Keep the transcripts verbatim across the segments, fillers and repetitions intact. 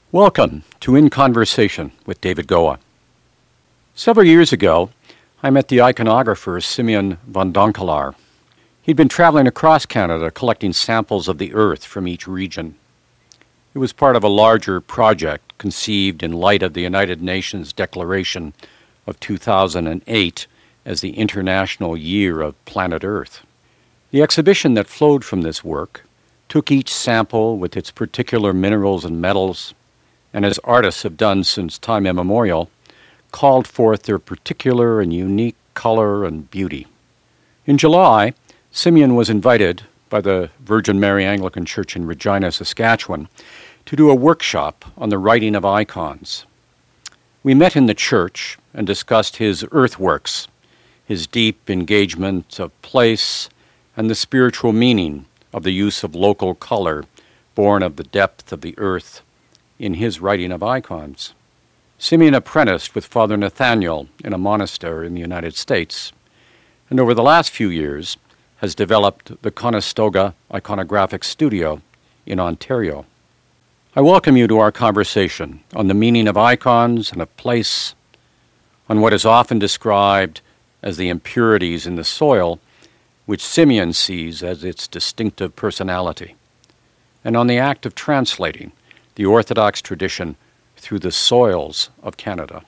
Welcome to In Conversation with David Goa. Several years ago, I met the iconographer Simeon von Donckelaar. He'd been traveling across Canada collecting samples of the earth from each region. It was part of a larger project conceived in light of the United Nations Declaration of two thousand eight as the International Year of Planet Earth. The exhibition that flowed from this work took each sample with its particular minerals and metals, and as artists have done since time immemorial, called forth their particular and unique color and beauty. In July, Simeon was invited by the Virgin Mary Anglican Church in Regina, Saskatchewan, to do a workshop on the writing of icons. We met in the church and discussed his earthworks, his deep engagement of place, and the spiritual meaning of the use of local color born of the depth of the earth in his writing of icons. Simeon apprenticed with Father Nathaniel in a monastery in the United States, and over the last few years has developed the Conestoga Iconographic Studio in Ontario. I welcome you to our conversation on the meaning of icons and of place, on what is often described as the impurities in the soil, which Simeon sees as its distinctive personality, and on the act of translating the Orthodox tradition through the soils of Canada.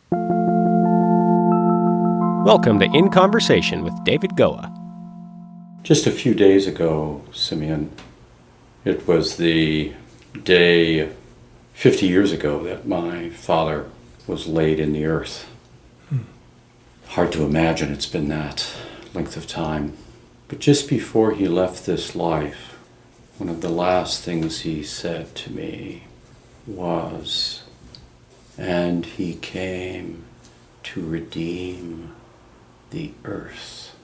Welcome to In Conversation with David Goa. Just a few days ago, Simeon, it was the day fifty years ago that my father was laid in the earth. Hmm. Hard to imagine it's been that length of time. But just before he left this life, one of the last things he said to me was, "And he came to redeem the earth."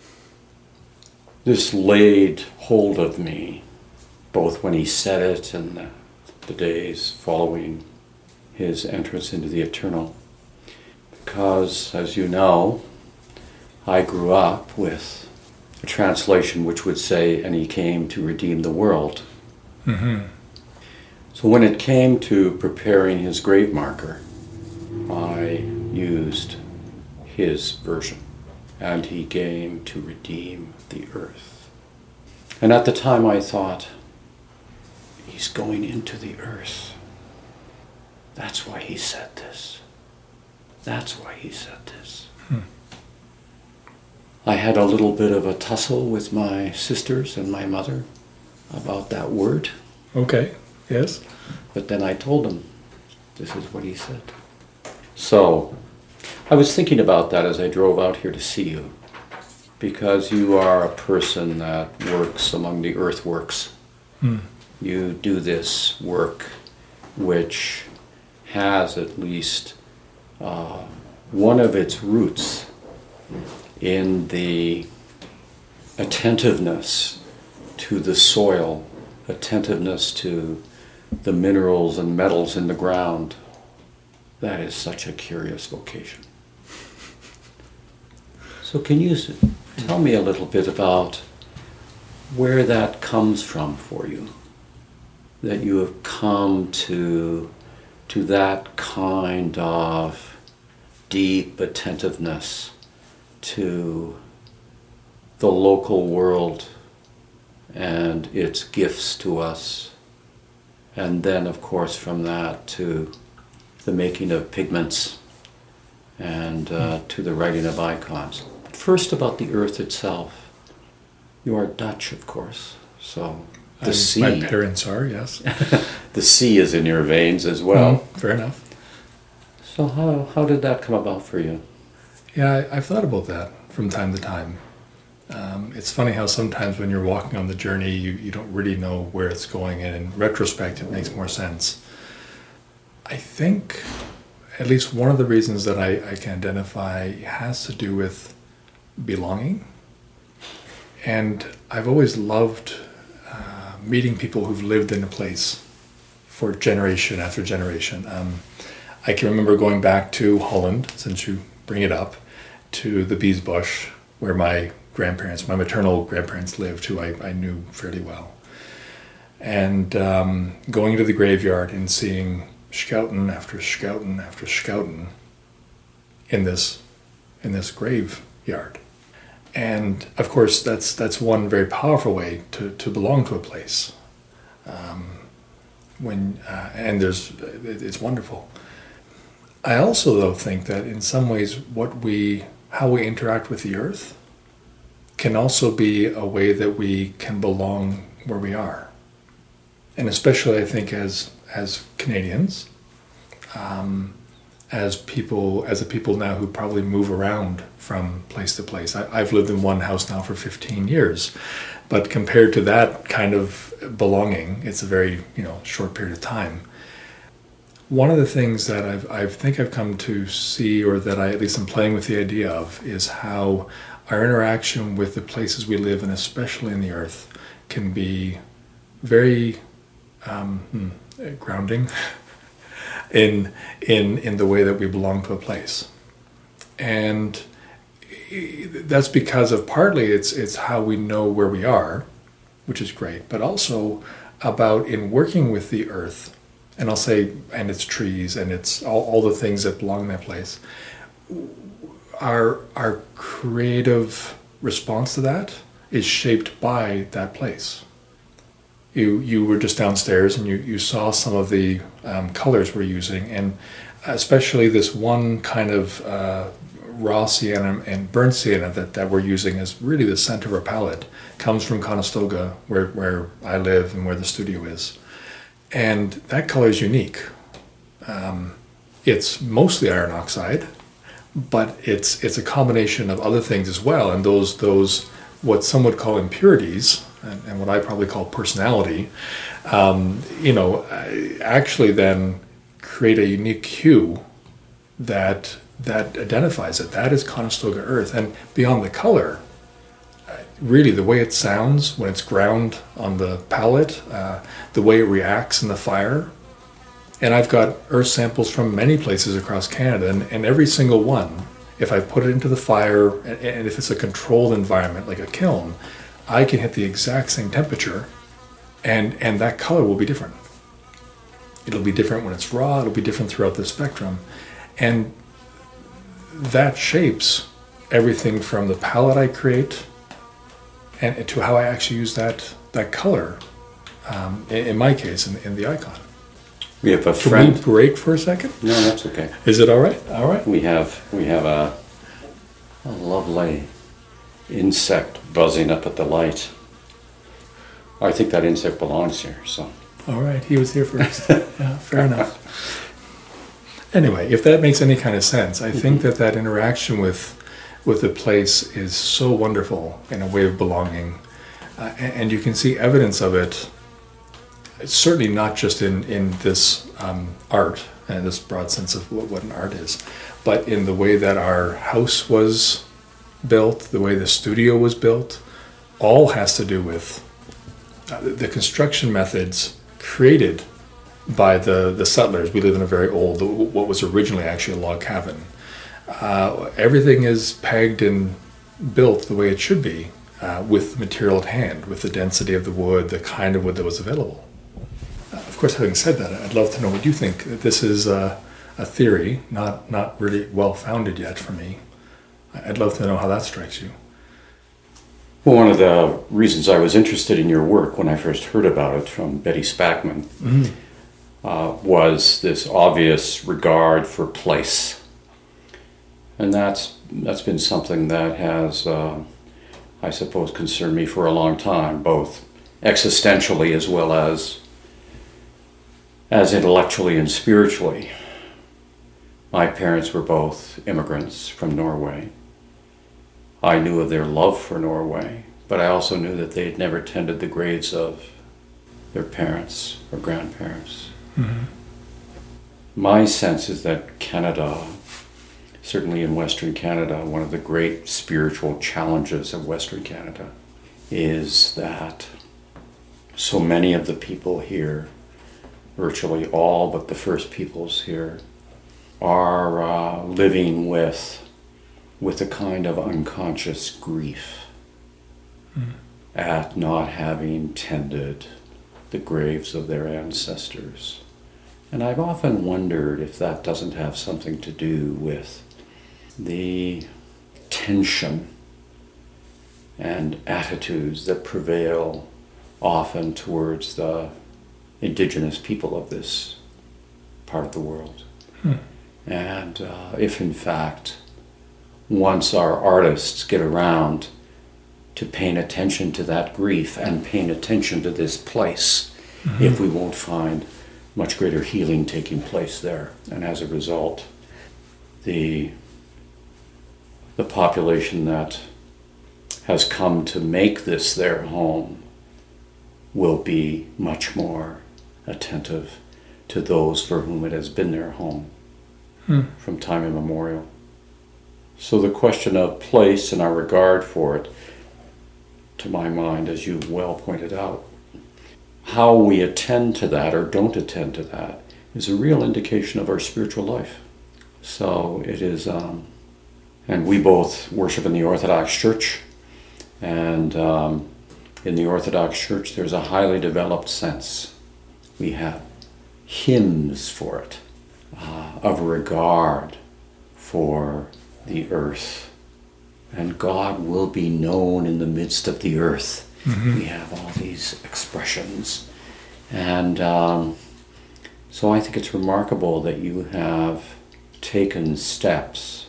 This laid hold of me, both when he said it and the, the days following his entrance into the eternal. Because, as you know, I grew up with a translation which would say, "And he came to redeem the world." Mm-hmm. So when it came to preparing his grave marker, I used his version. "And he came to redeem the earth." And at the time I thought, he's going into the earth. That's why he said this. That's why he said this. Hmm. I had a little bit of a tussle with my sisters and my mother about that word. Okay, yes. But then I told them, this is what he said. So, I was thinking about that as I drove out here to see you, because you are a person that works among the earthworks. Hmm. You do this work which has at least uh, one of its roots in the attentiveness to the soil, attentiveness to the minerals and metals in the ground. That is such a curious vocation. So can you tell me a little bit about where that comes from for you? That you have come to, to that kind of deep attentiveness to the local world and its gifts to us, and then of course from that to the making of pigments and uh, to the writing of icons. But first about the earth itself. You are Dutch, of course, so the um, sea. My parents are, yes. The sea is in your veins as well. Mm, fair enough. So how how did that come about for you? Yeah, I, I've thought about that from time to time. Um, it's funny how sometimes when you're walking on the journey, you, you don't really know where it's going, and in retrospect, it makes more sense. I think at least one of the reasons that I, I can identify has to do with belonging. And I've always loved uh, meeting people who've lived in a place for generation after generation. Um, I can remember going back to Holland, since you bring it up, to the Biesbosch, where my grandparents, my maternal grandparents lived, who I, I knew fairly well. And um, going to the graveyard and seeing Schouten after Schouten after Schouten in this in this graveyard. And of course, that's that's one very powerful way to, to belong to a place. Um, when uh, and there's it's wonderful. I also though think that in some ways, what we how we interact with the earth can also be a way that we can belong where we are. And especially, I think, as as Canadians, um, as people, as a people now who probably move around from place to place. I, I've lived in one house now for fifteen years, but compared to that kind of belonging, it's a very you know short period of time. One of the things that I've, I think I've come to see, or that I at least am playing with the idea of, is how our interaction with the places we live, and especially in the earth, can be very um, hmm, grounding in in in the way that we belong to a place, and that's because of partly it's it's how we know where we are, which is great, but also about in working with the earth, and I'll say, and its trees, and it's all, all the things that belong in that place. Our our creative response to that is shaped by that place. You you were just downstairs and you, you saw some of the um, colors we're using, and especially this one kind of uh, raw sienna and burnt sienna that, that we're using as really the center of our palette comes from Conestoga, where, where I live and where the studio is. And that color is unique. Um, it's mostly iron oxide, but it's it's a combination of other things as well, and those those what some would call impurities, and, and what I probably call personality, um, you know, actually then create a unique hue that that identifies it. That is Conestoga earth, and beyond the color, really the way it sounds when it's ground on the palette, uh, the way it reacts in the fire. And I've got earth samples from many places across Canada, and, and every single one, if I put it into the fire, and, and if it's a controlled environment like a kiln, I can hit the exact same temperature, and, and that color will be different. It'll be different when it's raw, it'll be different throughout the spectrum. And that shapes everything from the palette I create and to how I actually use that, that color, um, in, in my case, in, in the icon. We have a Can friend. we break for a second? No, that's okay. Is it all right? All right. We have we have a, a lovely insect buzzing up at the light. I think that insect belongs here. So. All right. He was here first. Yeah, fair enough. Anyway, if that makes any kind of sense, I mm-hmm. think that that interaction with with the place is so wonderful in a way of belonging, uh, and, and you can see evidence of it. It's certainly not just in, in this um, art, and this broad sense of what, what an art is, but in the way that our house was built, the way the studio was built, all has to do with uh, the construction methods created by the, the settlers. We live in a very old, what was originally actually a log cabin. Uh, everything is pegged and built the way it should be, uh, with the material at hand, with the density of the wood, the kind of wood that was available. Of course, having said that, I'd love to know what you think. This is a, a theory, not not really well founded yet for me. I'd love to know how that strikes you. Well, one of the reasons I was interested in your work when I first heard about it from Betty Spackman mm-hmm. uh, was this obvious regard for place, and that's that's been something that has, uh, I suppose, concerned me for a long time, both existentially as well as. as intellectually and spiritually. My parents were both immigrants from Norway. I knew of their love for Norway, but I also knew that they had never tended the graves of their parents or grandparents. Mm-hmm. My sense is that Canada, certainly in Western Canada, one of the great spiritual challenges of Western Canada is that so many of the people here, virtually all but the First Peoples here, are uh, living with with a kind of unconscious grief mm. at not having tended the graves of their ancestors. And I've often wondered if that doesn't have something to do with the tension and attitudes that prevail often towards the indigenous people of this part of the world. Hmm. And uh, if in fact, once our artists get around to paying attention to that grief and paying attention to this place, mm-hmm. if we won't find much greater healing taking place there. And as a result, the the population that has come to make this their home will be much more attentive to those for whom it has been their home hmm. from time immemorial. So the question of place and our regard for it, to my mind, as you well pointed out, how we attend to that or don't attend to that is a real indication of our spiritual life. So it is, um, and we both worship in the Orthodox Church, and um, in the Orthodox Church there's a highly developed sense. We have hymns for it, uh, of regard for the earth, and God will be known in the midst of the earth. Mm-hmm. We have all these expressions, and um, so I think it's remarkable that you have taken steps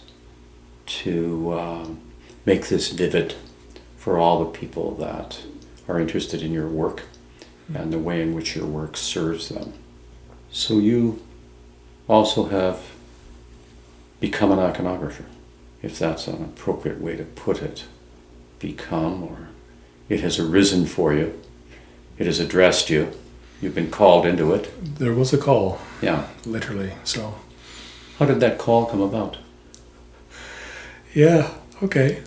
to uh, make this vivid for all the people that are interested in your work and the way in which your work serves them. So you also have become an iconographer, if that's an appropriate way to put it. Become, or it has arisen for you, it has addressed you, you've been called into it. There was a call. Yeah. Literally, so. How did that call come about? Yeah, okay.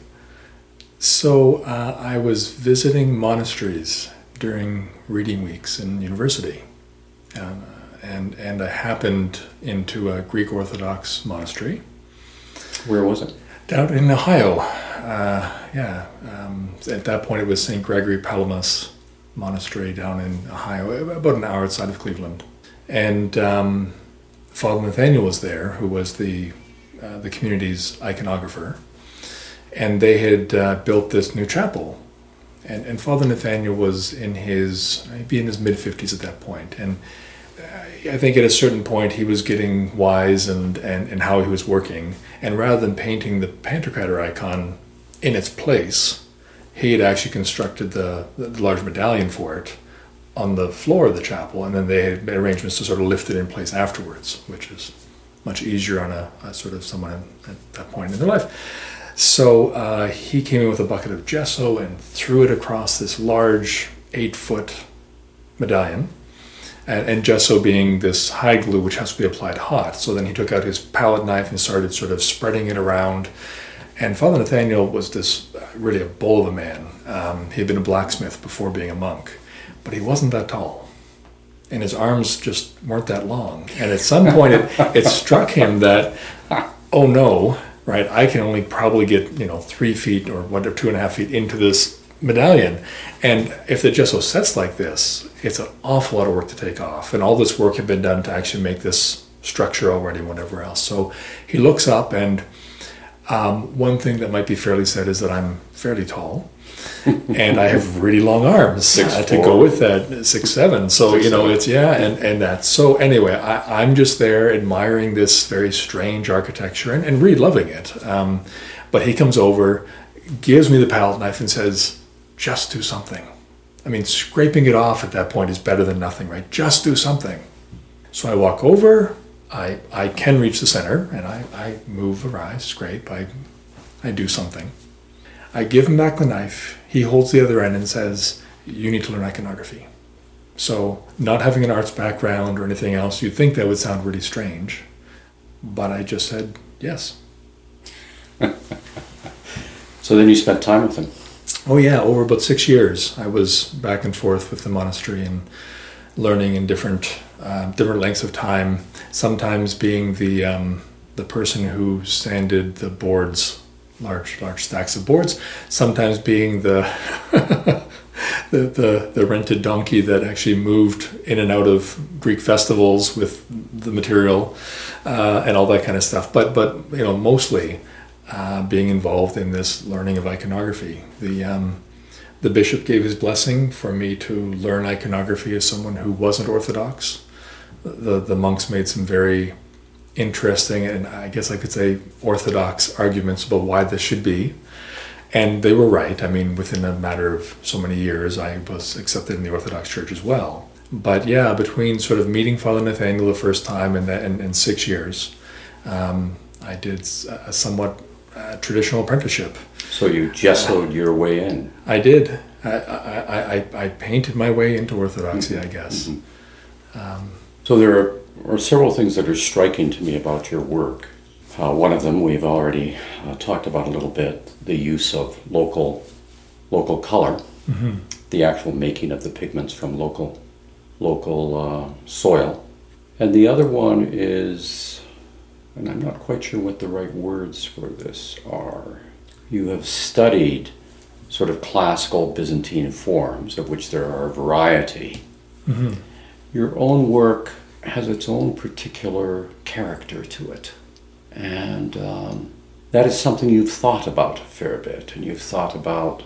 So uh, I was visiting monasteries during reading weeks in university. Um, and, and I happened into a Greek Orthodox monastery. Where was it? Down in Ohio. Uh, yeah, um, at that point it was Saint Gregory Palamas Monastery down in Ohio, about an hour outside of Cleveland. And um, Father Nathaniel was there, who was the uh, the community's iconographer, and they had uh, built this new chapel. And, and Father Nathaniel was in his, he'd be in his mid-fifties at that point, and uh, I think at a certain point he was getting wise and, and, and how he was working, and rather than painting the Pantocrator icon in its place, he had actually constructed the, the large medallion for it on the floor of the chapel, and then they had made arrangements to sort of lift it in place afterwards, which is much easier on a, a sort of someone at that point in their life. So uh, he came in with a bucket of gesso and threw it across this large eight-foot medallion, and, and gesso being this high glue which has to be applied hot. So then he took out his palette knife and started sort of spreading it around. And Father Nathaniel was this really a bull of a man. Um, he had been a blacksmith before being a monk, but he wasn't that tall, and his arms just weren't that long. And at some point it, it struck him that, oh no, right, I can only probably get, you know, three feet or one or two and a half feet into this medallion. And if the gesso sets like this, it's an awful lot of work to take off. And all this work had been done to actually make this structure already and whatever else. So he looks up, and um, one thing that might be fairly said is that I'm fairly tall. And I have really long arms uh, to go with that, six seven. So six, you know, seven. It's yeah, and and that. So anyway, I, I'm just there admiring this very strange architecture and, and really loving it. Um, but he comes over, gives me the palette knife, and says, "Just do something." I mean, scraping it off at that point is better than nothing, right? Just do something. So I walk over. I I can reach the center, and I I move, arise, scrape. I I do something. I give him back the knife. He holds the other end and says, "You need to learn iconography." So, not having an arts background or anything else, you'd think that would sound really strange. But I just said, yes. So then you spent time with him? Oh yeah, over about six years. I was back and forth with the monastery and learning in different uh, different lengths of time. Sometimes being the um, the person who sanded the boards large large stacks of boards, sometimes being the the, the the rented donkey that actually moved in and out of Greek festivals with the material uh, and all that kind of stuff. But but you know, mostly uh, being involved in this learning of iconography. The um, the bishop gave his blessing for me to learn iconography as someone who wasn't Orthodox. The the monks made some very interesting, and I guess I could say orthodox arguments about why this should be. And they were right. I mean, within a matter of so many years, I was accepted in the Orthodox Church as well. But yeah, between sort of meeting Father Nathaniel the first time and and, and six years, um, I did a somewhat uh, traditional apprenticeship. So you gessoed uh, your way in. I did. I, I, I, I painted my way into Orthodoxy, mm-hmm. I guess. Mm-hmm. Um, so there are are several things that are striking to me about your work. Uh, one of them we've already uh, talked about a little bit, the use of local local color, mm-hmm. the actual making of the pigments from local local uh, soil. And the other one is, and I'm not quite sure what the right words for this are, you have studied sort of classical Byzantine forms, of which there are a variety. Mm-hmm. Your own work has its own particular character to it. And um, that is something you've thought about a fair bit, and you've thought about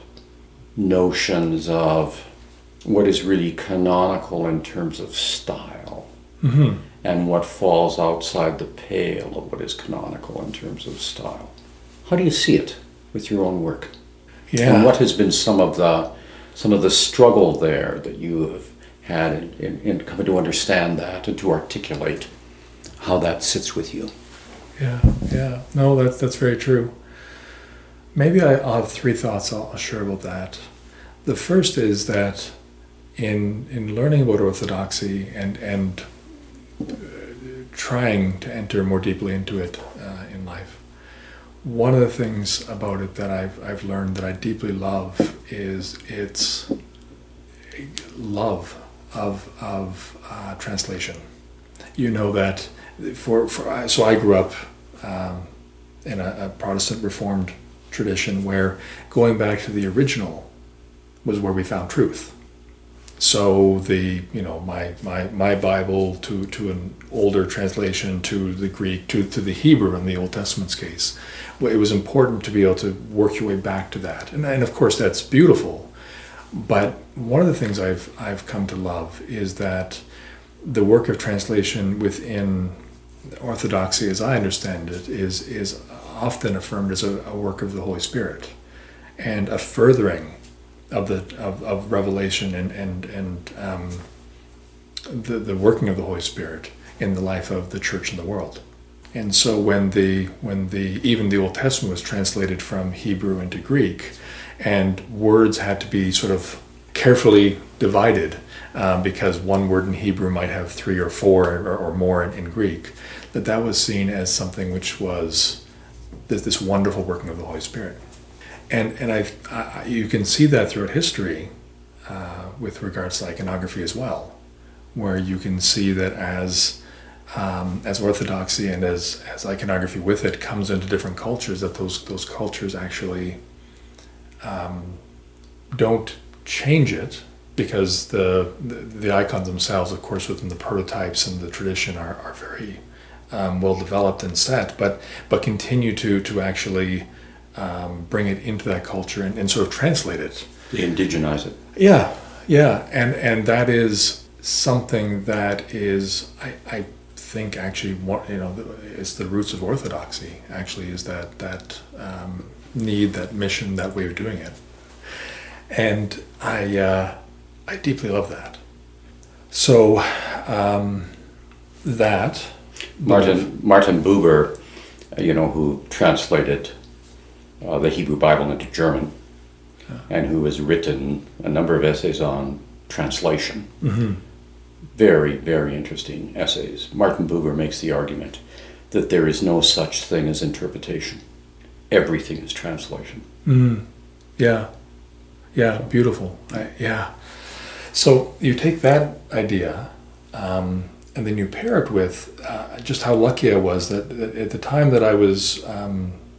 notions of what is really canonical in terms of style, mm-hmm. and what falls outside the pale of what is canonical in terms of style. How do you see it with your own work? Yeah. And what has been some of the some of the struggle there that you have had in, in, in coming to understand that and to articulate how that sits with you? Yeah, yeah. No, that's that's very true. Maybe I, I'll have three thoughts I'll share about that. The first is that in in learning about Orthodoxy and and uh, trying to enter more deeply into it uh, in life, one of the things about it that I've I've learned that I deeply love is its love of of uh, translation. You know that for for so I grew up um, in a, a Protestant Reformed tradition where going back to the original was where we found truth. So the you know my my my Bible to to an older translation, to the Greek, to to the Hebrew in the Old Testament's case, it was important to be able to work your way back to that, and and of course that's beautiful. But one of the things I've I've come to love is that the work of translation within Orthodoxy, as I understand it, is is often affirmed as a, a work of the Holy Spirit, and a furthering of the of, of revelation and and and um, the the working of the Holy Spirit in the life of the church and the world. And so when the when the even the Old Testament was translated from Hebrew into Greek, and words had to be sort of carefully divided um, because one word in Hebrew might have three or four or, or more in, in Greek, that that was seen as something which was this, this wonderful working of the Holy Spirit. And and I, I you can see that throughout history uh, with regards to iconography as well, where you can see that as um, as orthodoxy and as, as iconography with it comes into different cultures, that those those cultures actually um, don't change it, because the, the the icons themselves, of course, within the prototypes and the tradition are, are very um, well developed and set, but but continue to to actually um, bring it into that culture and, and sort of translate it. Indigenize it. Yeah, yeah, and and that is something that is, I, I think, actually, you know, it's the roots of Orthodoxy. Actually, is that that um, need, that mission, that way of doing it. And I uh, I deeply love that. So um, that Martin Martin Buber, uh, you know, who translated uh, the Hebrew Bible into German, yeah. and who has written a number of essays on translation. Mm-hmm. Very, very interesting essays. Martin Buber makes the argument that there is no such thing as interpretation. Everything is translation. Mm. Yeah. Yeah, beautiful. I, yeah. So you take that idea, um, and then you pair it with uh, just how lucky I was that, that at the time that I was um,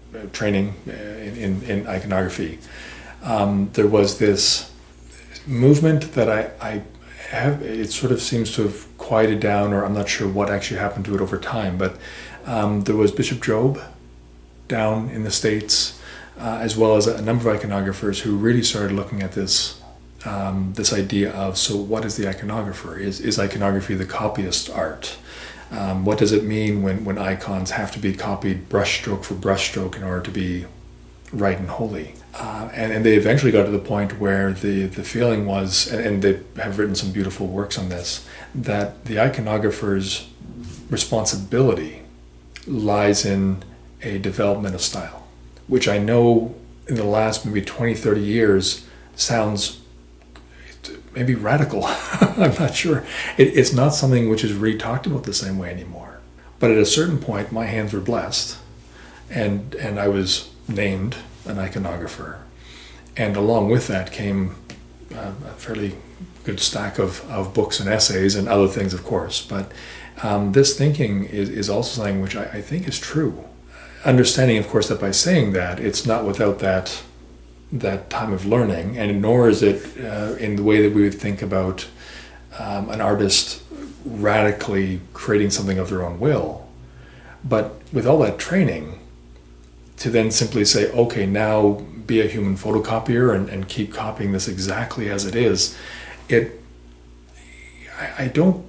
training in, in, in iconography, um, there was this movement that I, I have, it sort of seems to have quieted down, or I'm not sure what actually happened to it over time, but um, there was Bishop Job down in the States, uh, as well as a number of iconographers who really started looking at this um, this idea of, so what is the iconographer? Is, is iconography the copyist art? Um, what does it mean when, when icons have to be copied brushstroke for brushstroke in order to be right and holy? Uh, and, and they eventually got to the point where the, the feeling was, and, and they have written some beautiful works on this, that the iconographer's responsibility lies in a development of style, which I know in the last maybe twenty, thirty years sounds maybe radical. I'm not sure. It, it's not something which is really talked about the same way anymore. But at a certain point, my hands were blessed, and and I was named an iconographer. And along with that came a, a fairly good stack of, of books and essays and other things, of course. But um, this thinking is, is also something which I, I think is true. Understanding, of course, that by saying that, it's not without that that time of learning, and nor is it uh, in the way that we would think about um, an artist radically creating something of their own will. But with all that training, to then simply say, okay, now be a human photocopier and, and keep copying this exactly as it is, it, I, I don't,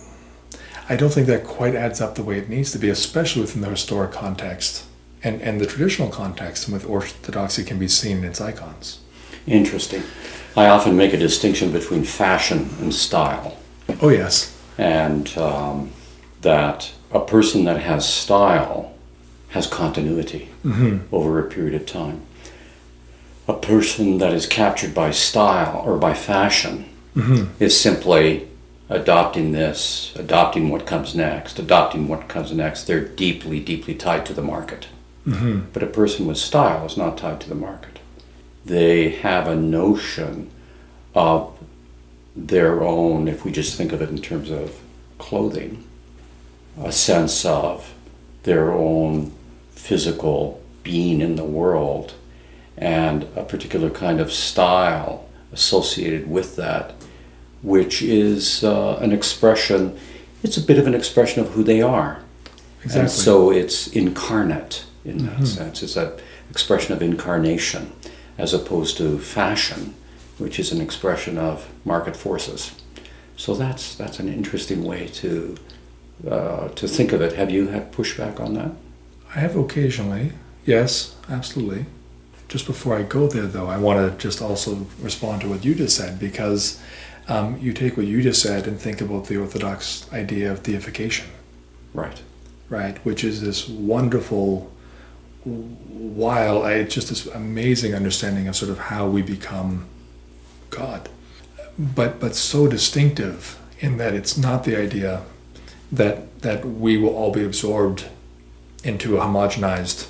I don't think that quite adds up the way it needs to be, especially within the historic context. And, and the traditional context with Orthodoxy can be seen in its icons. Interesting. I often make a distinction between fashion and style. Oh, yes. And um, that a person that has style has continuity mm-hmm. over a period of time. A person that is captured by style or by fashion mm-hmm. is simply adopting this, adopting what comes next, adopting what comes next. They're deeply, deeply tied to the market. Mm-hmm. But a person with style is not tied to the market. They have a notion of their own, if we just think of it in terms of clothing, a sense of their own physical being in the world, and a particular kind of style associated with that, which is uh, an expression, it's a bit of an expression of who they are. Exactly. And so it's incarnate. In that mm-hmm. sense, it's that expression of incarnation, as opposed to fashion, which is an expression of market forces. So that's that's an interesting way to uh, to think of it. Have you had pushback on that? I have occasionally, yes, absolutely. Just before I go there, though, I want to just also respond to what you just said, because um, you take what you just said and think about the Orthodox idea of deification. Right. Right, which is this wonderful, while I just this amazing understanding of sort of how we become God, but but so distinctive in that it's not the idea that that we will all be absorbed into a homogenized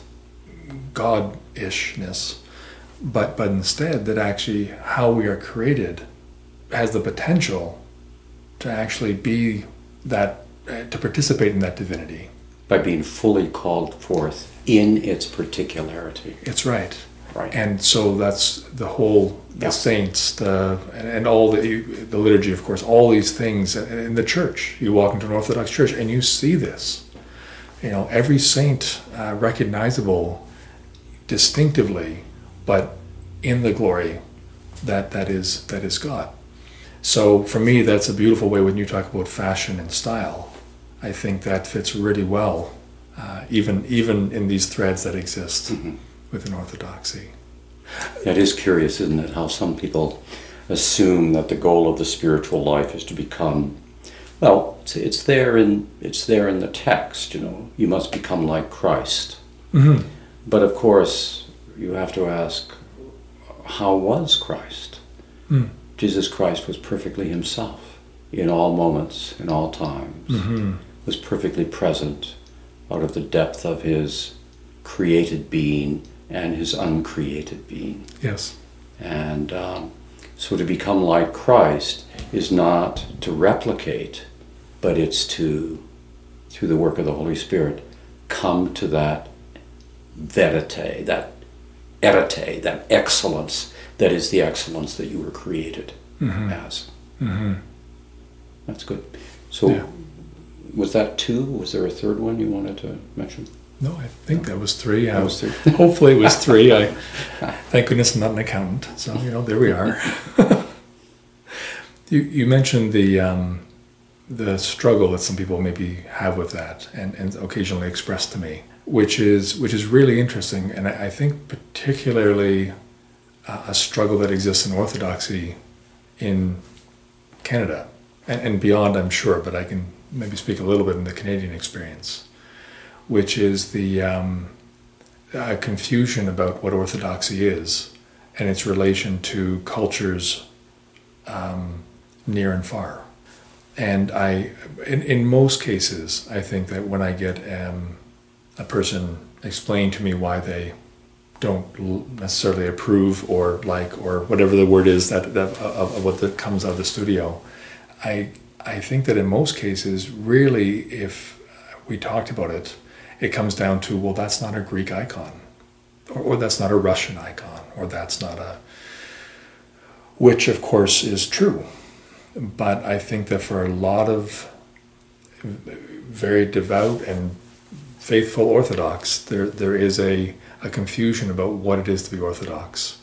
God-ishness, but but instead that actually how we are created has the potential to actually be that, uh, to participate in that divinity. By being fully called forth in its particularity. It's right. Right. And so that's the whole, the yeah. saints, the and, and all the the liturgy, of course, all these things in the church. You walk into an Orthodox church and you see this. You know, every saint uh, recognizable distinctively, but in the glory that that is that is God. So for me, that's a beautiful way when you talk about fashion and style. I think that fits really well, uh, even even in these threads that exist mm-hmm. within Orthodoxy. It is curious, isn't it, how some people assume that the goal of the spiritual life is to become, well, it's, it's there in it's there in the text, you know, you must become like Christ. Mm-hmm. But of course, you have to ask, how was Christ? Mm. Jesus Christ was perfectly himself in all moments, in all times. Mm-hmm. Was perfectly present out of the depth of his created being and his uncreated being. Yes. And um, so to become like Christ is not to replicate, but it's to, through the work of the Holy Spirit, come to that verite, that arete, that excellence that is the excellence that you were created mm-hmm. as. Mm-hmm. That's good. So yeah. Was that two? Was there a third one you wanted to mention? No, I think no. that was three. That I, was three. Hopefully it was three. I, thank goodness I'm not an accountant. So, you know, there we are. you, you mentioned the um, the struggle that some people maybe have with that and, and occasionally express to me, which is which is really interesting. And I, I think particularly uh, a struggle that exists in Orthodoxy in Canada and, and beyond, I'm sure, but I can maybe speak a little bit in the Canadian experience, which is the um, uh, confusion about what Orthodoxy is and its relation to cultures um, near and far. And I, in, in most cases, I think that when I get um, a person explain to me why they don't necessarily approve or like or whatever the word is that, that of, of what that comes out of the studio, I I think that in most cases, really, if we talked about it, it comes down to, well, that's not a Greek icon, or, or that's not a Russian icon, or that's not a, which of course is true. But I think that for a lot of very devout and faithful Orthodox, there there is a, a confusion about what it is to be Orthodox.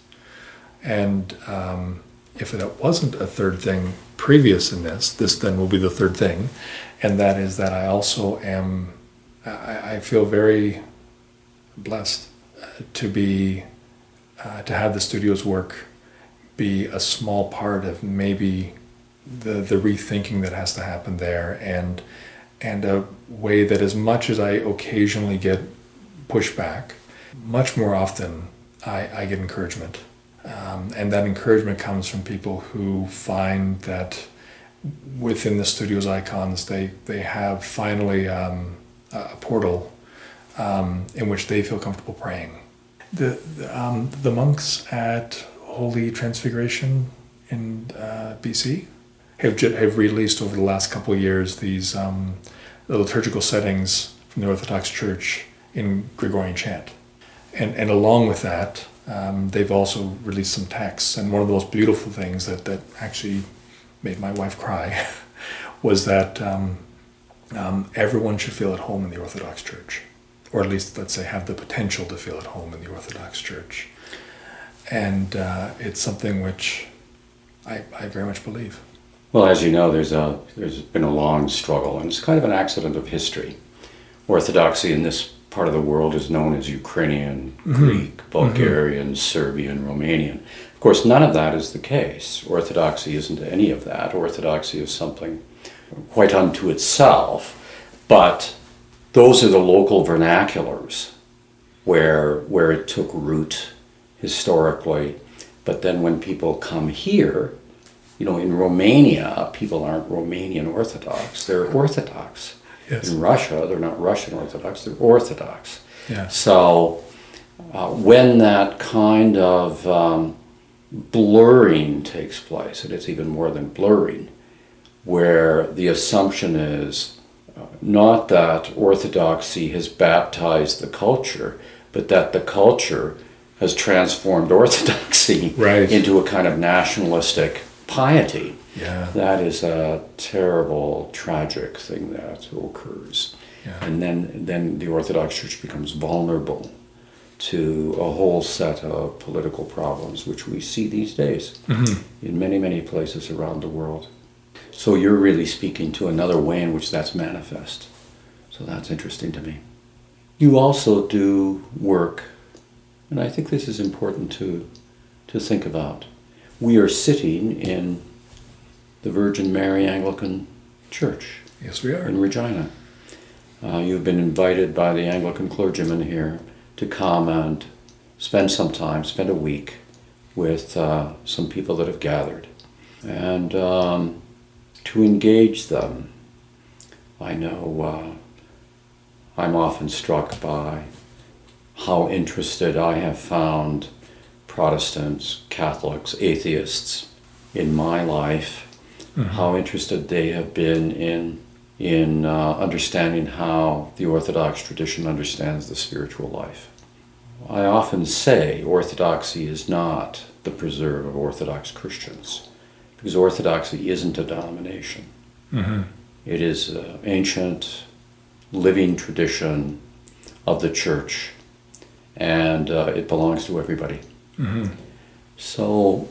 And um, if that wasn't a third thing previous in this, this then will be the third thing, and that is that I also am, I, I feel very blessed to be, uh, to have the studio's work be a small part of maybe the the rethinking that has to happen there, and and a way that as much as I occasionally get pushback, much more often I, I get encouragement. Um, and that encouragement comes from people who find that within the studio's icons, they, they have finally um, a portal um, in which they feel comfortable praying. The the, um, the monks at Holy Transfiguration in uh, B C have ju- have released over the last couple of years these um, the liturgical settings from the Orthodox Church in Gregorian chant, and and along with that. Um, they've also released some texts, and one of the most beautiful things that, that actually made my wife cry was that um, um, everyone should feel at home in the Orthodox Church, or at least, let's say, have the potential to feel at home in the Orthodox Church. And uh, it's something which I, I very much believe. Well, as you know, there's a there's been a long struggle, and it's kind of an accident of history. Orthodoxy in this part of the world is known as Ukrainian, mm-hmm. Greek, Bulgarian, mm-hmm. Serbian, Romanian. Of course, none of that is the case. Orthodoxy isn't any of that. Orthodoxy is something quite unto itself. But those are the local vernaculars where where it took root historically. But then when people come here, you know, in Romania, people aren't Romanian Orthodox. They're Orthodox. Yes. In Russia, they're not Russian Orthodox, they're Orthodox. Yeah. So uh, when that kind of um, blurring takes place, and it's even more than blurring, where the assumption is uh, not that Orthodoxy has baptized the culture, but that the culture has transformed Orthodoxy right. into a kind of nationalistic piety. Yeah. That is a terrible, tragic thing that occurs. Yeah. And then, then the Orthodox Church becomes vulnerable to a whole set of political problems, which we see these days mm-hmm. in many, many places around the world. So you're really speaking to another way in which that's manifest. So that's interesting to me. You also do work, and I think this is important to to think about. We are sitting in the Virgin Mary Anglican Church. Yes, we are. In Regina. Uh, you've been invited by the Anglican clergyman here to come and spend some time, spend a week with uh, some people that have gathered and um, to engage them. I know uh, I'm often struck by how interested I have found Protestants, Catholics, atheists in my life, mm-hmm. how interested they have been in in uh, understanding how the Orthodox tradition understands the spiritual life. I often say orthodoxy is not the preserve of Orthodox Christians, because orthodoxy isn't a denomination. Mm-hmm. It is an ancient, living tradition of the church, and uh, it belongs to everybody. Mm-hmm. So,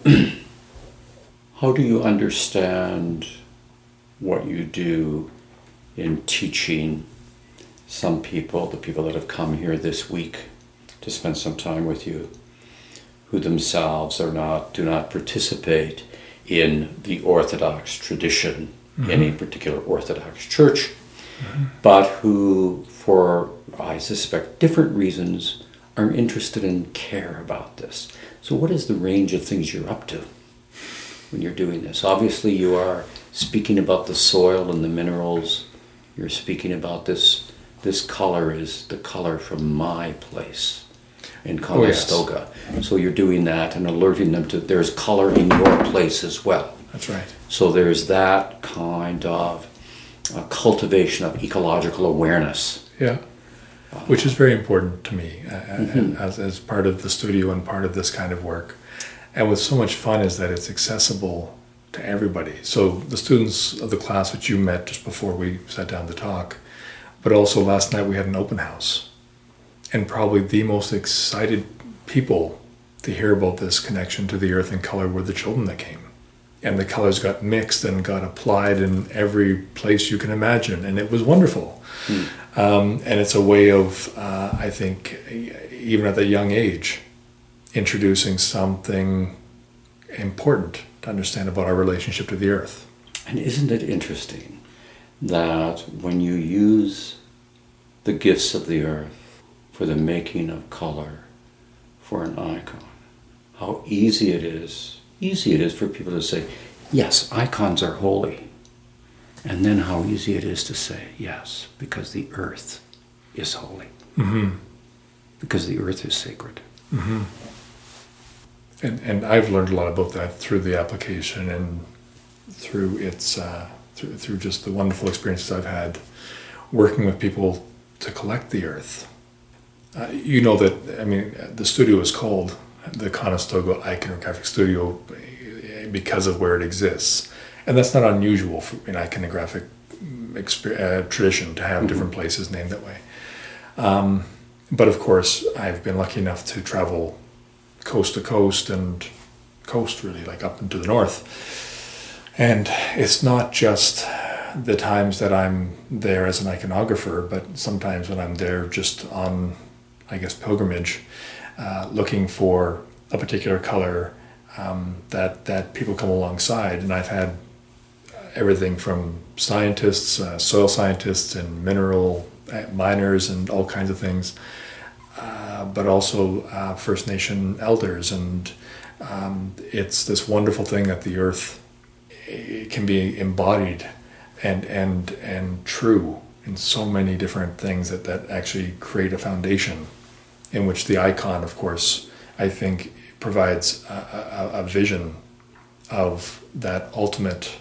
how do you understand what you do in teaching some people, the people that have come here this week to spend some time with you, who themselves are not, do not participate in the Orthodox tradition, mm-hmm. any particular Orthodox church, mm-hmm. but who, for, I suspect, different reasons, are interested and care about this. So what is the range of things you're up to when you're doing this? Obviously you are speaking about the soil and the minerals. You're speaking about this, this color is the color from my place in Conestoga. Oh, yes. So you're doing that and alerting them to there's color in your place as well. That's right. So there's that kind of uh, cultivation of ecological awareness. Yeah, which is very important to me uh, mm-hmm. as, as part of the studio and part of this kind of work. And what's so much fun is that it's accessible to everybody. So the students of the class which you met just before we sat down to talk, but also last night we had an open house. And probably the most excited people to hear about this connection to the earth and color were the children that came. And the colors got mixed and got applied in every place you can imagine. And it was wonderful. Mm. Um, and it's a way of, uh, I think, even at a young age, introducing something important to understand about our relationship to the earth. And isn't it interesting that when you use the gifts of the earth for the making of color for an icon, how easy it is, easy it is for people to say, yes, icons are holy. And then how easy it is to say, yes, because the earth is holy. Mm-hmm. Because the earth is sacred. Mm-hmm. And and I've learned a lot about that through the application and through its uh, through through just the wonderful experiences I've had working with people to collect the earth. Uh, you know that, I mean, the studio is called the Conestoga Iconographic Studio because of where it exists. And that's not unusual for an iconographic exp- uh, tradition to have mm-hmm. different places named that way. Um, but of course, I've been lucky enough to travel coast to coast and coast really, like up into the north. And it's not just the times that I'm there as an iconographer, but sometimes when I'm there just on, I guess, pilgrimage, uh, looking for a particular color um, that that people come alongside. And I've had everything from scientists, uh, soil scientists and mineral miners and all kinds of things, uh, but also uh, First Nation elders. And um, it's this wonderful thing that the earth it can be embodied and and and true in so many different things that, that actually create a foundation in which the icon, of course, I think provides a, a, a vision of that ultimate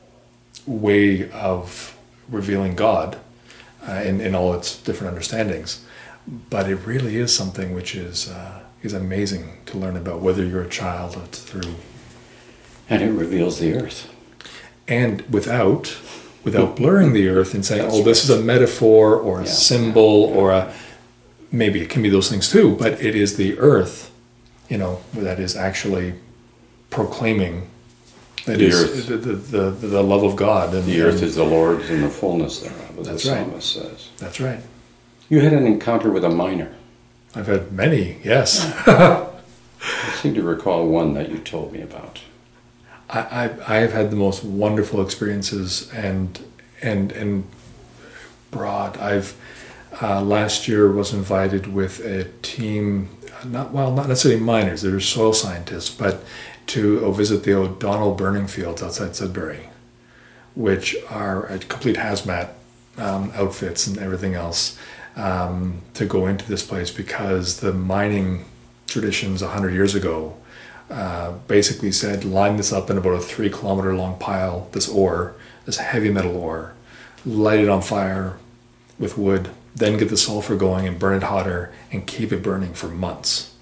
way of revealing God uh, in, in all its different understandings. But it really is something which is uh, is amazing to learn about, whether you're a child or through. And it reveals the earth. And without without blurring the earth and saying, That's oh, this right. is a metaphor or a yeah, symbol yeah, yeah. or a, maybe it can be those things too, but it is the earth, you know, that is actually proclaiming that the is earth. The, the, the, the love of God. And The earth and, is the Lord's and the fullness thereof, as That's the right. psalmist says. That's right. You had an encounter with a miner. I've had many, yes. I seem to recall one that you told me about. I, I I have had the most wonderful experiences and and and broad. I've uh, last year was invited with a team, not well, not necessarily miners. They're soil scientists, but to uh, visit the O'Donnell burning fields outside Sudbury, which are a complete hazmat um, outfits and everything else um, to go into this place because the mining traditions a hundred years ago. Uh, basically said, line this up in about a three kilometer long pile, this ore, this heavy metal ore, light it on fire with wood, then get the sulfur going and burn it hotter and keep it burning for months.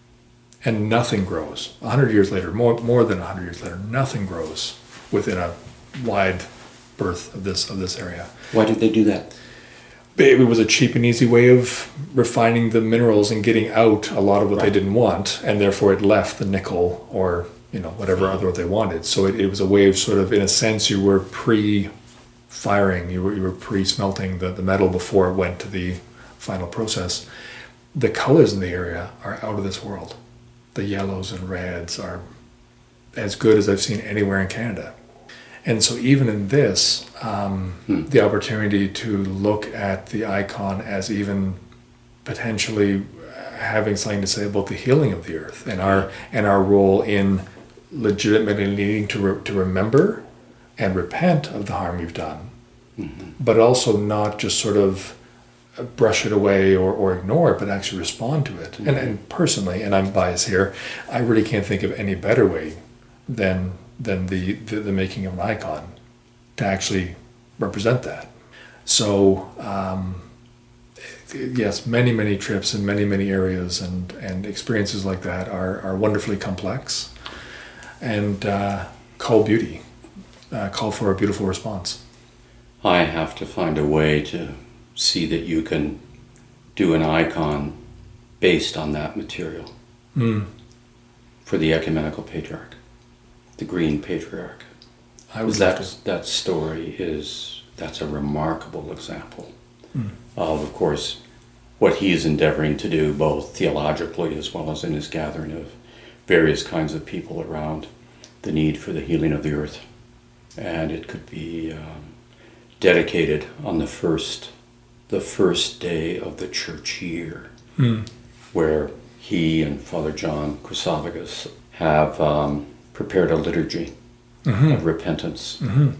And nothing grows. A hundred years later, more more than a hundred years later, nothing grows within a wide berth of this of this area. Why did they do that? It was a cheap and easy way of refining the minerals and getting out a lot of what Right. they didn't want, and therefore it left the nickel or you know whatever other what they wanted. So it, it was a way of sort of, in a sense, you were pre-firing, you were you were pre-smelting the, the metal before it went to the final process. The colors in the area are out of this world. The yellows and reds are as good as I've seen anywhere in Canada. And so even in this, um, Hmm. the opportunity to look at the icon as even potentially having something to say about the healing of the earth and our and our role in legitimately needing to re- to remember and repent of the harm we've done, Mm-hmm. but also not just sort of brush it away or, or ignore it, but actually respond to it. And, and personally, and I'm biased here, I really can't think of any better way than than the, the, the making of an icon to actually represent that. So, um, yes, many, many trips in many, many areas and, and experiences like that are, are wonderfully complex and uh, call beauty, uh, call for a beautiful response. I have to find a way to see that you can do an icon based on that material Mm. for the ecumenical patriarch, the Green Patriarch. I would that, love to. that story is, that's a remarkable example Mm. of, of course, what he is endeavoring to do, both theologically as well as in his gathering of various kinds of people around the need for the healing of the earth. And it could be um, dedicated on the first, the first day of the church year, Mm. where he and Father John Chrysovagus have um, prepared a liturgy Mm-hmm. of repentance, Mm-hmm.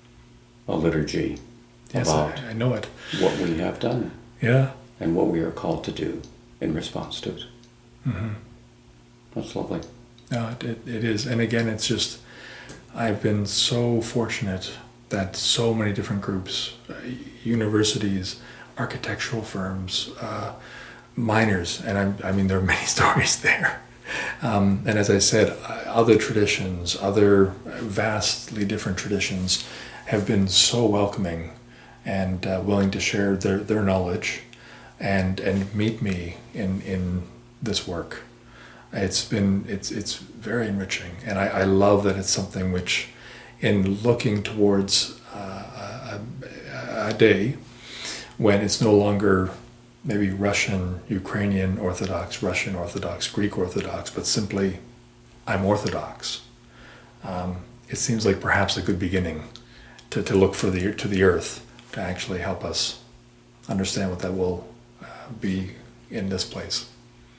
a liturgy Yes, about I, I know it. what we have done Yeah. and what we are called to do in response to it. Mm-hmm. That's lovely. No, it, it, it is. And again, it's just, I've been so fortunate that so many different groups, uh, universities, architectural firms, uh, miners, and I'm, I mean, there are many stories there. Um, and as I said, uh, other traditions, other vastly different traditions have been so welcoming and uh, willing to share their, their knowledge and and meet me in, in this work. It's been it's it's very enriching, and I, I love that it's something which, in looking towards uh, a, a day when it's no longer maybe Russian, Ukrainian Orthodox, Russian Orthodox, Greek Orthodox, but simply I'm Orthodox. Um, it seems like perhaps a good beginning to, to look for the to the earth to actually help us understand what that will uh, be in this place.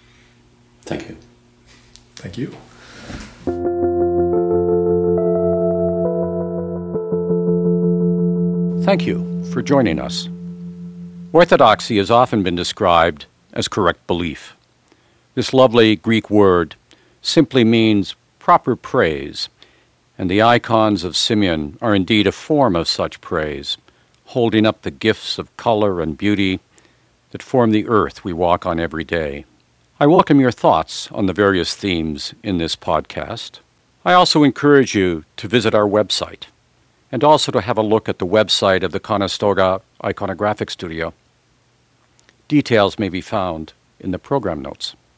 Thank you. Thank you. Thank you for joining us. Orthodoxy has often been described as correct belief. This lovely Greek word simply means proper praise, and the icons of Simeon are indeed a form of such praise, holding up the gifts of color and beauty that form the earth we walk on every day. I welcome your thoughts on the various themes in this podcast. I also encourage you to visit our website, and also to have a look at the website of the Conestoga Iconographic Studio. Details may be found in the program notes.